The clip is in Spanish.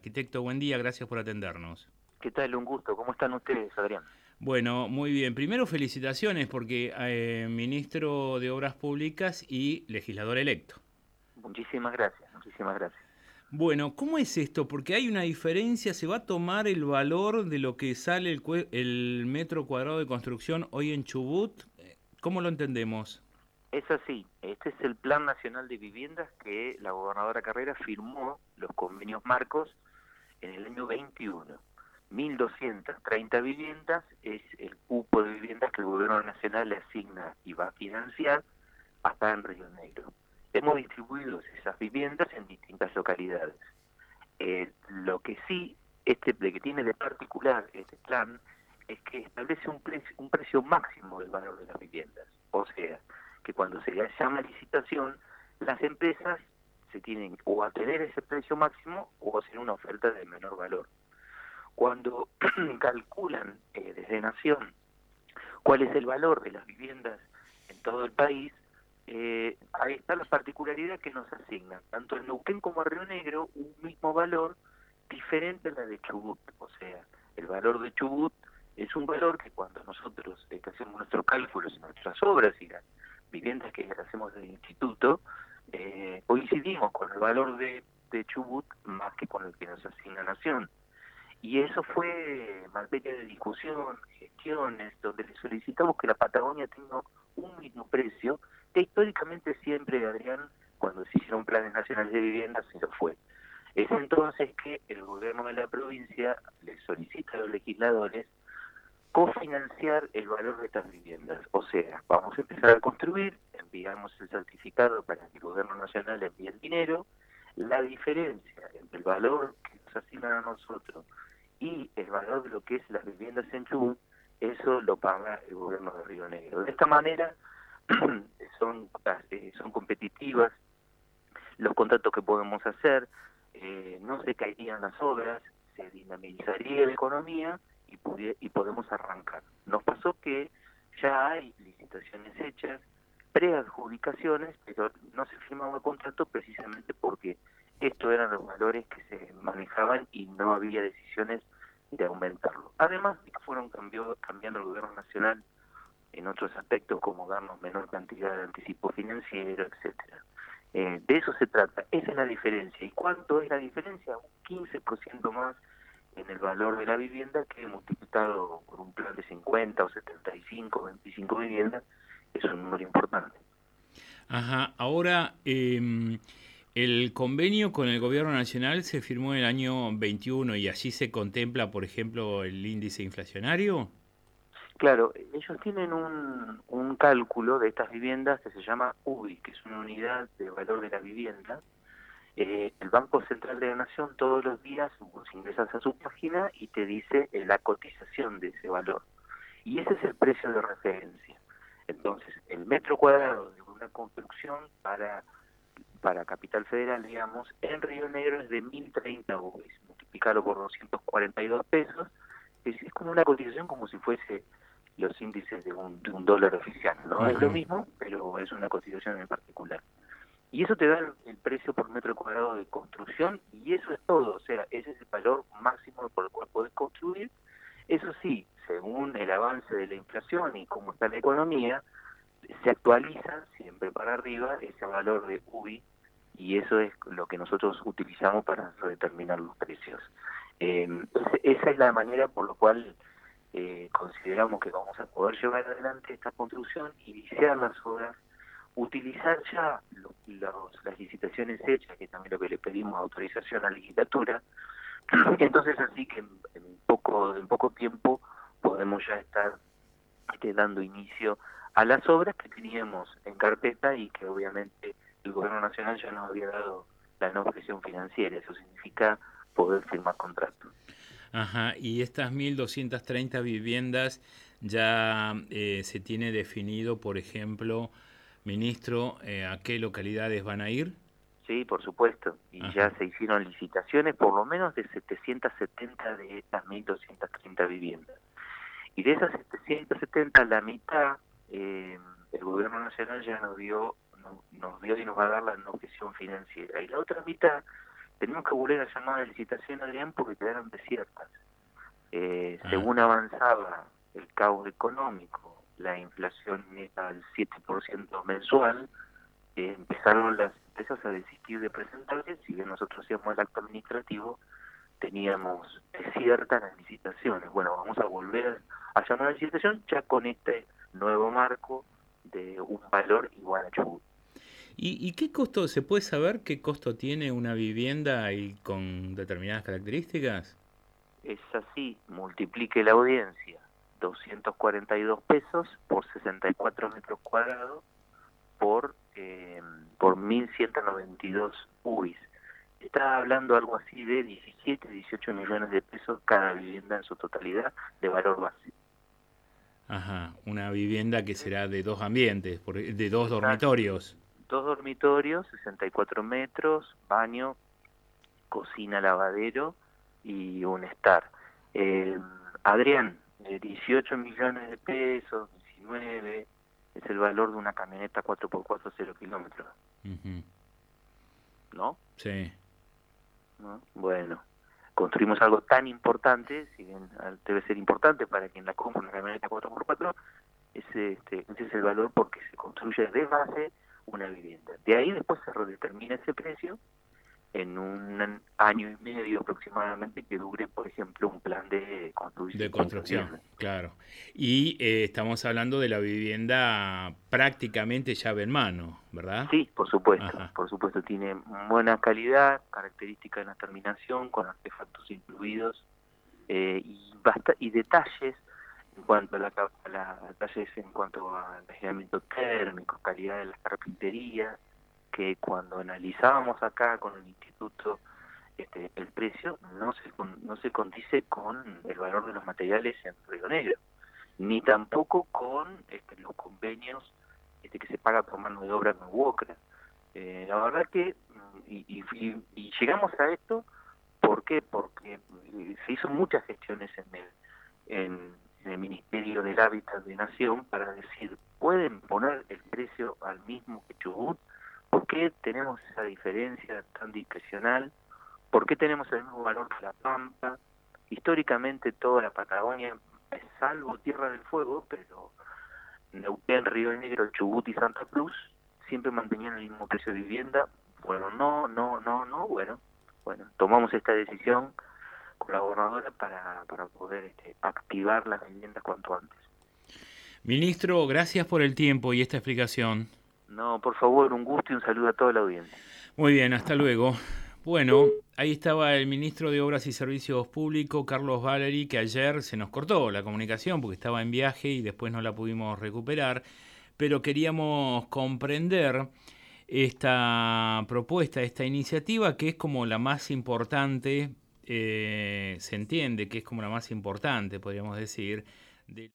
Arquitecto, buen día, gracias por atendernos. ¿Qué tal? Un gusto. ¿Cómo están ustedes, Adrián? Bueno, muy bien. Primero, felicitaciones porque ministro de Obras Públicas y legislador electo. Muchísimas gracias, muchísimas gracias. Bueno, ¿cómo es esto? Porque hay una diferencia, ¿se va a tomar el valor de lo que sale el metro cuadrado de construcción hoy en Chubut? ¿Cómo lo entendemos? Es así, este es el Plan Nacional de Viviendas que la gobernadora Carrera firmó los convenios marcos en el año 21. 1.230 viviendas es el cupo de viviendas que el gobierno nacional le asigna y va a financiar acá en Río Negro. Hemos distribuido esas viviendas en distintas localidades. Lo que sí, de que tiene de particular este plan, es que establece un precio máximo del valor de las viviendas. O sea, que cuando se llama licitación, las empresas se tienen o a tener ese precio máximo o hacer una oferta de menor valor. Cuando calculan desde Nación cuál es el valor de las viviendas en todo el país, ahí está la particularidad que nos asignan, tanto en Neuquén como en Río Negro, un mismo valor diferente a la de Chubut. O sea, el valor de Chubut es un valor que cuando nosotros que hacemos nuestros cálculos, nuestras obras y las viviendas que hacemos del instituto, coincidimos con el valor de Chubut más que con el que nos asigna Nación. Y eso fue materia de discusión, gestiones, donde le solicitamos que la Patagonia tenga un mismo precio, que históricamente siempre, Adrián, cuando se hicieron planes nacionales de vivienda, se lo fue. Es entonces que el gobierno de la provincia le solicita a los legisladores cofinanciar el valor de estas viviendas. O sea, vamos a empezar a construir, enviamos el certificado para que el gobierno nacional envíe el dinero, la diferencia entre el valor que nos asignan a nosotros y el valor de lo que es las viviendas en Chubut, eso lo paga el gobierno de Río Negro. De esta manera son competitivas los contratos que podemos hacer, no se caerían las obras, se dinamizaría la economía y podemos arrancar. Nos pasó que ya hay licitaciones hechas, preadjudicaciones, pero no se firmaba el contrato precisamente porque estos eran los valores que se manejaban y no había decisiones de aumentarlo. Además, fueron cambiando el gobierno nacional en otros aspectos como darnos menor cantidad de anticipo financiero, etcétera. De eso se trata, esa es la diferencia. ¿Y cuánto es la diferencia? Un 15% más en el valor de la vivienda que multiplicado por un plan de 50 o 75, 25 viviendas, es un número importante. Ajá, ahora el convenio con el gobierno nacional se firmó en el año 21 y allí se contempla, por ejemplo, el índice inflacionario. Claro, ellos tienen un cálculo de estas viviendas que se llama UBI, que es una unidad de valor de la vivienda. El Banco Central de la Nación todos los días vos ingresas a su página y te dice la cotización de ese valor. Y ese es el precio de referencia. Entonces, el metro cuadrado de una construcción para Capital Federal, digamos, en Río Negro es de 1.030 UBIs. Multiplicarlo por 242 pesos, es como una cotización como si fuese los índices de un dólar oficial. No es lo Ujú. mismo, pero es una cotización en particular. Y eso te da el precio por metro cuadrado de construcción y eso es todo. O sea, ese es el valor máximo por el cual podés construir. Eso sí, según el avance de la inflación y cómo está la economía, se actualiza siempre para arriba ese valor de UBI y eso es lo que nosotros utilizamos para determinar los precios. Esa es la manera por la cual consideramos que vamos a poder llevar adelante esta construcción, iniciar las obras, utilizar ya las licitaciones hechas, que es también lo que le pedimos autorización a la legislatura. Entonces así que en poco tiempo podemos ya estar dando inicio a las obras que teníamos en carpeta y que obviamente el gobierno nacional ya nos había dado la no presión financiera. Eso significa poder firmar contratos. Ajá, y estas 1.230 viviendas ya se tiene definido, por ejemplo, ministro, a qué localidades van a ir. Sí, por supuesto. Y ya Ajá. se hicieron licitaciones por lo menos de 770 de estas 1.230 viviendas. Y de esas 770, la mitad, el gobierno nacional ya nos dio y nos va a dar la no gestión financiera. Y la otra mitad tenemos que volver a llamar a la licitación, Adrián, porque quedaron desiertas. Según avanzaba el caos económico, la inflación era al 7% mensual, empezaron las empresas a desistir de presentarse. Si bien nosotros hacíamos el acto administrativo, teníamos desiertas las licitaciones. Bueno, vamos a volver a llamar a la licitación ya con este nuevo marco de un valor igual a Chubut. ¿Y qué costo, se puede saber qué costo tiene una vivienda y con determinadas características? Es así, multiplique la audiencia, 242 pesos por 64 metros cuadrados por 1.192 UIs. Está hablando algo así de 17, 18 millones de pesos cada vivienda en su totalidad de valor base. Ajá, una vivienda que será de dos ambientes, de dos Exacto. dormitorios. 2 dormitorios, 64 metros, baño, cocina, lavadero y un estar. Adrián, 18 millones de pesos, 19, es el valor de una camioneta 4x4 0 kilómetros. Uh-huh. ¿No? Sí. ¿No? Bueno, construimos algo tan importante, si bien debe ser importante para quien la compra una camioneta 4x4, ese es el valor porque se construye de base una vivienda. De ahí después se redetermina ese precio en un año y medio aproximadamente que dure, por ejemplo, un plan de construcción, claro. Y estamos hablando de la vivienda prácticamente llave en mano, ¿verdad? Sí, por supuesto. Ajá. Por supuesto, tiene buena calidad, características de la terminación, con artefactos incluidos y detalles en cuanto a detalles en cuanto al aislamiento térmico, calidad de las carpinterías, que cuando analizábamos acá con el instituto el precio no se condice con el valor de los materiales en Río Negro, ni tampoco con los convenios que se paga por mano de obra con UOCRA. La verdad que y llegamos a esto, ¿por qué? Porque se hizo muchas gestiones en el Ministerio del Hábitat de Nación para decir, ¿pueden poner el precio al mismo que Chubut? ¿Por qué tenemos esa diferencia tan discrecional? ¿Por qué tenemos el mismo valor que La Pampa? Históricamente toda la Patagonia, salvo Tierra del Fuego, pero Neuquén, Río Negro, Chubut y Santa Cruz siempre mantenían el mismo precio de vivienda. Bueno, bueno, tomamos esta decisión con la gobernadora para poder activar las viviendas cuanto antes. Ministro, gracias por el tiempo y esta explicación. No, por favor, un gusto y un saludo a toda la audiencia. Muy bien, hasta luego. Bueno, ahí estaba el ministro de Obras y Servicios Públicos, Carlos Valeri, que ayer se nos cortó la comunicación porque estaba en viaje y después no la pudimos recuperar, pero queríamos comprender esta propuesta, esta iniciativa que es como la más importante, se entiende que es como la más importante, podríamos decir, de